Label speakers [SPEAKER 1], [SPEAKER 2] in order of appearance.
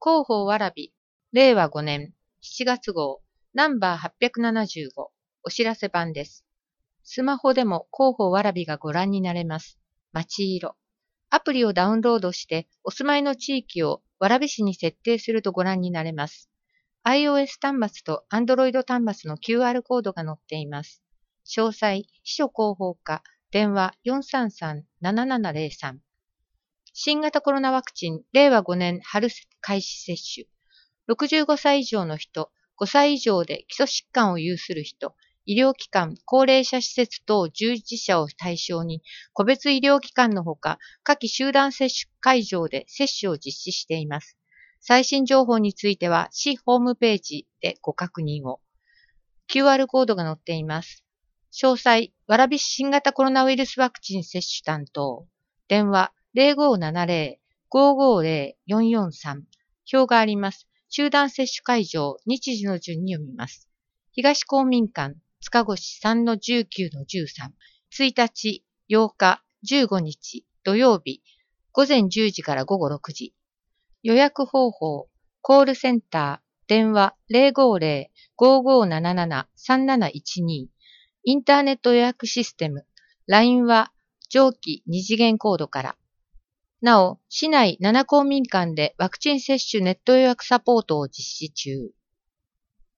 [SPEAKER 1] 広報わらび、令和5年7月号、ナンバー875、お知らせ版です。スマホでも広報わらびがご覧になれます。街色。アプリをダウンロードして、お住まいの地域を蕨市に設定するとご覧になれます。iOS 端末と Android 端末の QR コードが載っています。詳細、秘書広報課、電話433-7703。新型コロナワクチン、令和5年春開始接種。65歳以上の人、5歳以上で基礎疾患を有する人、医療機関、高齢者施設等従事者を対象に、個別医療機関のほか、下記集団接種会場で接種を実施しています。最新情報については、市ホームページでご確認を。QR コードが載っています。詳細、蕨市新型コロナウイルスワクチン接種担当。電話0570-550-443。表があります。集団接種会場、日時の順に読みます。東公民館、塚越 3-19-13。1日、8日、15日、土曜日、午前10時から午後6時。予約方法、コールセンター、電話050-5577-3712。インターネット予約システム、LINE は上記2次元コードから。なお、市内7公民館でワクチン接種ネット予約サポートを実施中。